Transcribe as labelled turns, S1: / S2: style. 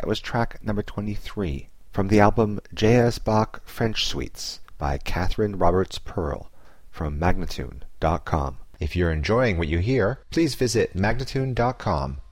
S1: That was track number 23 from the album J.S. Bach French Suites by Catherine Roberts Pearl from Magnatune.com. If you're enjoying what you hear, please visit Magnatune.com